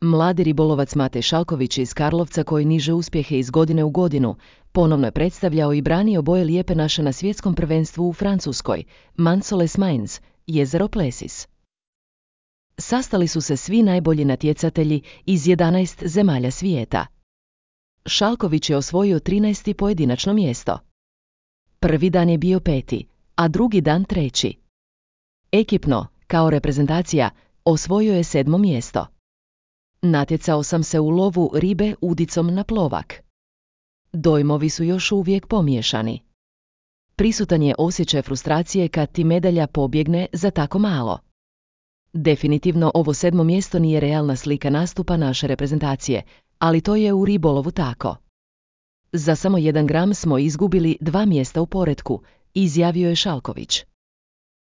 Mladi ribolovac Matej Šalković iz Karlovca, koji niže uspjehe iz godine u godinu, ponovno je predstavljao i branio boje lijepe naše na svjetskom prvenstvu u Francuskoj, Mansoles Mainz, jezero Plessis. Sastali su se svi najbolji natjecatelji iz 11 zemalja svijeta. Šalković je osvojio 13. pojedinačno mjesto. Prvi dan je bio 5., a drugi dan 3. Ekipno, kao reprezentacija, osvojio je 7. mjesto. Natjecao sam se u lovu ribe udicom na plovak. Dojmovi su još uvijek pomiješani. Prisutan je osjećaj frustracije kad ti medalja pobjegne za tako malo. Definitivno ovo 7. mjesto nije realna slika nastupa naše reprezentacije, ali to je u ribolovu tako. Za samo 1 gram smo izgubili 2 mjesta u poretku, izjavio je Šalković.